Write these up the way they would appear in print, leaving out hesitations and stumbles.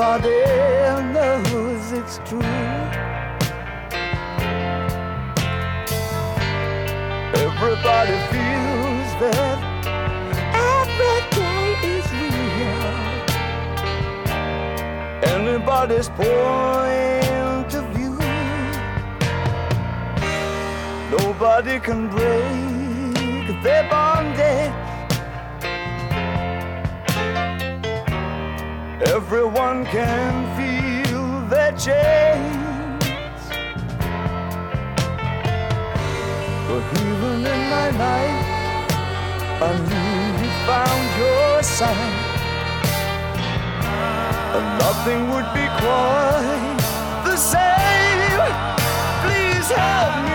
Everybody knows it's true. Everybody feels that every day is real. Anybody's point of view, nobody can break their bondage. Everyone can feel their chains. But even in my life, I knew you found your sign, and nothing would be quite the same. Please help me.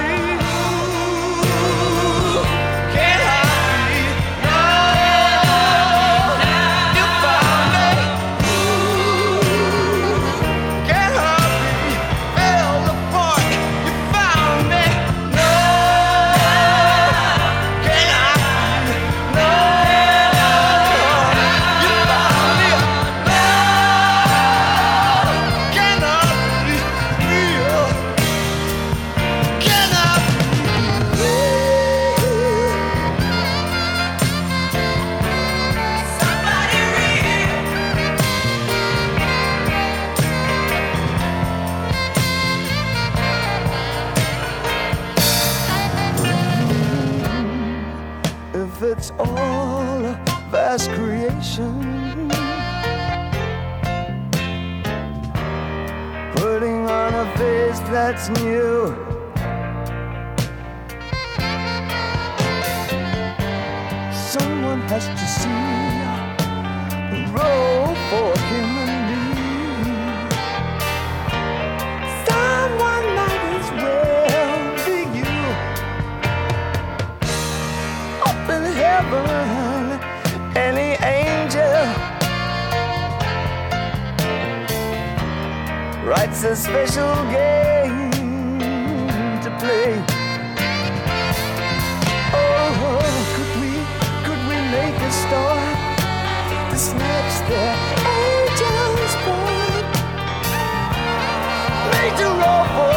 If it's all a vast creation, putting on a face that's new, someone has to see the road for him and me. Someone might as well be you. Up in heaven, any angel writes a special game to play. Oh, could we make a start to snatch the angels' bird? Make the road for